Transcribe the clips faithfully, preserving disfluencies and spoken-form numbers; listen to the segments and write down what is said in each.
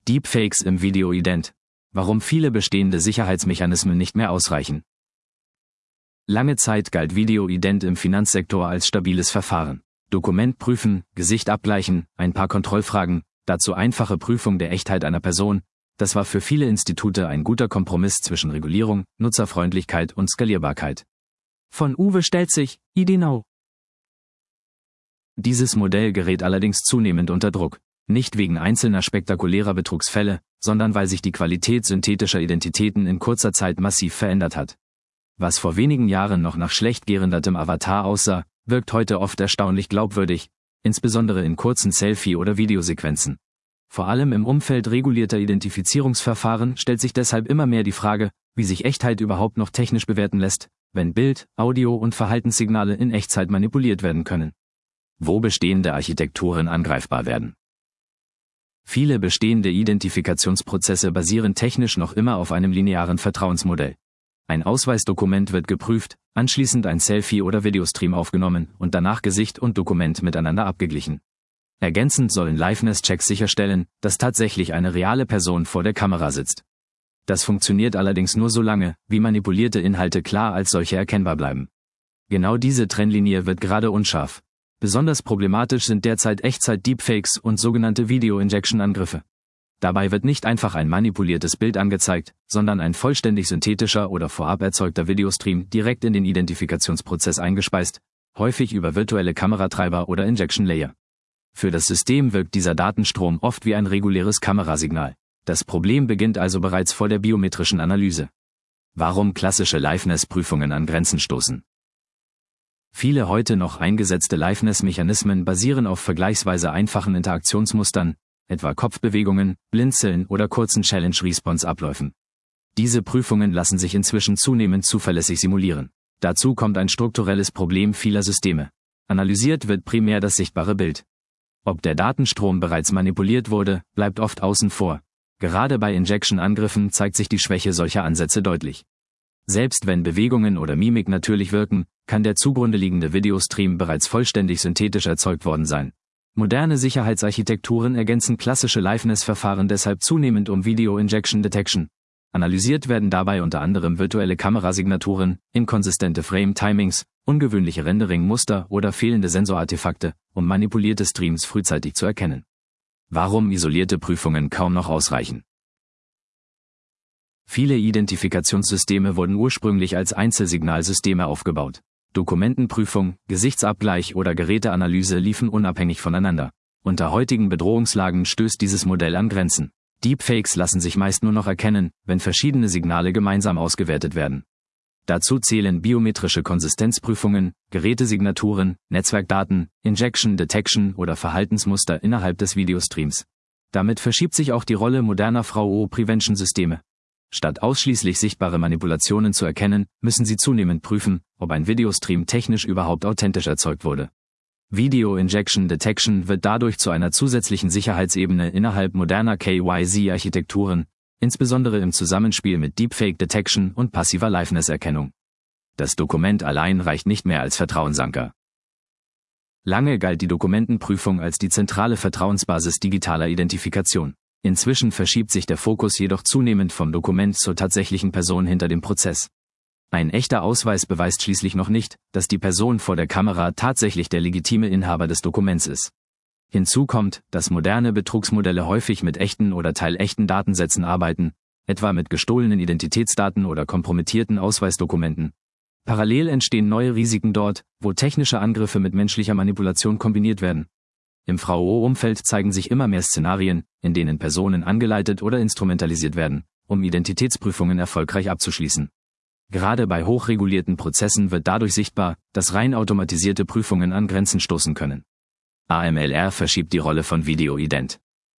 Deepfakes im Videoident. Warum viele bestehende Sicherheitsmechanismen nicht mehr ausreichen. Lange Zeit galt Videoident im Finanzsektor als stabiles Verfahren. Dokument prüfen, Gesicht abgleichen, ein paar Kontrollfragen, dazu einfache Prüfung der Echtheit einer Person. Das war für viele Institute ein guter Kompromiss zwischen Regulierung, Nutzerfreundlichkeit und Skalierbarkeit. Von Uwe Stelzig, I D Now. Dieses Modell gerät allerdings zunehmend unter Druck. Nicht wegen einzelner spektakulärer Betrugsfälle, sondern weil sich die Qualität synthetischer Identitäten in kurzer Zeit massiv verändert hat. Was vor wenigen Jahren noch nach schlecht gerendertem Avatar aussah, wirkt heute oft erstaunlich glaubwürdig, insbesondere in kurzen Selfie- oder Videosequenzen. Vor allem im Umfeld regulierter Identifizierungsverfahren stellt sich deshalb immer mehr die Frage, wie sich Echtheit überhaupt noch technisch bewerten lässt, wenn Bild-, Audio- und Verhaltenssignale in Echtzeit manipuliert werden können. Wo bestehende Architekturen angreifbar werden. Viele bestehende Identifikationsprozesse basieren technisch noch immer auf einem linearen Vertrauensmodell. Ein Ausweisdokument wird geprüft, anschließend ein Selfie- oder Videostream aufgenommen und danach Gesicht und Dokument miteinander abgeglichen. Ergänzend sollen Liveness-Checks sicherstellen, dass tatsächlich eine reale Person vor der Kamera sitzt. Das funktioniert allerdings nur so lange, wie manipulierte Inhalte klar als solche erkennbar bleiben. Genau diese Trennlinie wird gerade unscharf. Besonders problematisch sind derzeit Echtzeit-Deepfakes und sogenannte Video-Injection-Angriffe. Dabei wird nicht einfach ein manipuliertes Bild angezeigt, sondern ein vollständig synthetischer oder vorab erzeugter Videostream direkt in den Identifikationsprozess eingespeist, häufig über virtuelle Kameratreiber oder Injection-Layer. Für das System wirkt dieser Datenstrom oft wie ein reguläres Kamerasignal. Das Problem beginnt also bereits vor der biometrischen Analyse. Warum klassische Liveness-Prüfungen an Grenzen stoßen. Viele heute noch eingesetzte Liveness-Mechanismen basieren auf vergleichsweise einfachen Interaktionsmustern, etwa Kopfbewegungen, Blinzeln oder kurzen Challenge-Response-Abläufen. Diese Prüfungen lassen sich inzwischen zunehmend zuverlässig simulieren. Dazu kommt ein strukturelles Problem vieler Systeme. Analysiert wird primär das sichtbare Bild. Ob der Datenstrom bereits manipuliert wurde, bleibt oft außen vor. Gerade bei Injection-Angriffen zeigt sich die Schwäche solcher Ansätze deutlich. Selbst wenn Bewegungen oder Mimik natürlich wirken, kann der zugrunde liegende Videostream bereits vollständig synthetisch erzeugt worden sein. Moderne Sicherheitsarchitekturen ergänzen klassische Liveness-Verfahren deshalb zunehmend um Video Injection Detection. Analysiert werden dabei unter anderem virtuelle Kamerasignaturen, inkonsistente Frame-Timings, ungewöhnliche Rendering-Muster oder fehlende Sensorartefakte, um manipulierte Streams frühzeitig zu erkennen. Warum isolierte Prüfungen kaum noch ausreichen. Viele Identifikationssysteme wurden ursprünglich als Einzelsignalsysteme aufgebaut. Dokumentenprüfung, Gesichtsabgleich oder Geräteanalyse liefen unabhängig voneinander. Unter heutigen Bedrohungslagen stößt dieses Modell an Grenzen. Deepfakes lassen sich meist nur noch erkennen, wenn verschiedene Signale gemeinsam ausgewertet werden. Dazu zählen biometrische Konsistenzprüfungen, Gerätesignaturen, Netzwerkdaten, Injection Detection oder Verhaltensmuster innerhalb des Videostreams. Damit verschiebt sich auch die Rolle moderner V O-Prevention-Systeme. Statt ausschließlich sichtbare Manipulationen zu erkennen, müssen sie zunehmend prüfen, ob ein Videostream technisch überhaupt authentisch erzeugt wurde. Video Injection Detection wird dadurch zu einer zusätzlichen Sicherheitsebene innerhalb moderner K Y C-Architekturen, insbesondere im Zusammenspiel mit Deepfake Detection und passiver Liveness-Erkennung. Das Dokument allein reicht nicht mehr als Vertrauensanker. Lange galt die Dokumentenprüfung als die zentrale Vertrauensbasis digitaler Identifikation. Inzwischen verschiebt sich der Fokus jedoch zunehmend vom Dokument zur tatsächlichen Person hinter dem Prozess. Ein echter Ausweis beweist schließlich noch nicht, dass die Person vor der Kamera tatsächlich der legitime Inhaber des Dokuments ist. Hinzu kommt, dass moderne Betrugsmodelle häufig mit echten oder teilechten Datensätzen arbeiten, etwa mit gestohlenen Identitätsdaten oder kompromittierten Ausweisdokumenten. Parallel entstehen neue Risiken dort, wo technische Angriffe mit menschlicher Manipulation kombiniert werden. Im V O-Umfeld zeigen sich immer mehr Szenarien, in denen Personen angeleitet oder instrumentalisiert werden, um Identitätsprüfungen erfolgreich abzuschließen. Gerade bei hochregulierten Prozessen wird dadurch sichtbar, dass rein automatisierte Prüfungen an Grenzen stoßen können. A M L R verschiebt die Rolle von Videoident.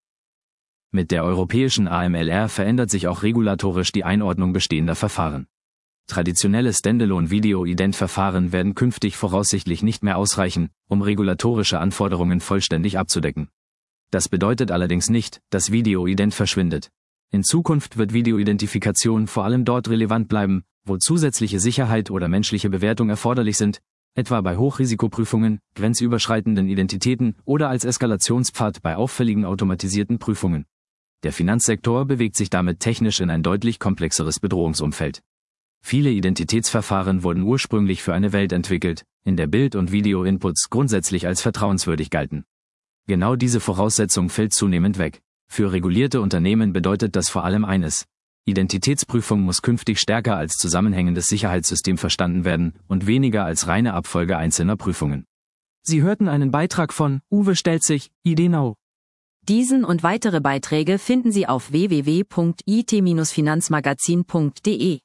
Mit der europäischen A M L R verändert sich auch regulatorisch die Einordnung bestehender Verfahren. Traditionelle Standalone-Video-Ident-Verfahren werden künftig voraussichtlich nicht mehr ausreichen, um regulatorische Anforderungen vollständig abzudecken. Das bedeutet allerdings nicht, dass Video-Ident verschwindet. In Zukunft wird Videoidentifikation vor allem dort relevant bleiben, wo zusätzliche Sicherheit oder menschliche Bewertung erforderlich sind, etwa bei Hochrisikoprüfungen, grenzüberschreitenden Identitäten oder als Eskalationspfad bei auffälligen automatisierten Prüfungen. Der Finanzsektor bewegt sich damit technisch in ein deutlich komplexeres Bedrohungsumfeld. Viele Identitätsverfahren wurden ursprünglich für eine Welt entwickelt, in der Bild- und Video-Inputs grundsätzlich als vertrauenswürdig galten. Genau diese Voraussetzung fällt zunehmend weg. Für regulierte Unternehmen bedeutet das vor allem eines: Identitätsprüfung muss künftig stärker als zusammenhängendes Sicherheitssystem verstanden werden und weniger als reine Abfolge einzelner Prüfungen. Sie hörten einen Beitrag von Uwe Stelzig, I D Now. Diesen und weitere Beiträge finden Sie auf w w w punkt i t Bindestrich finanzmagazin punkt de.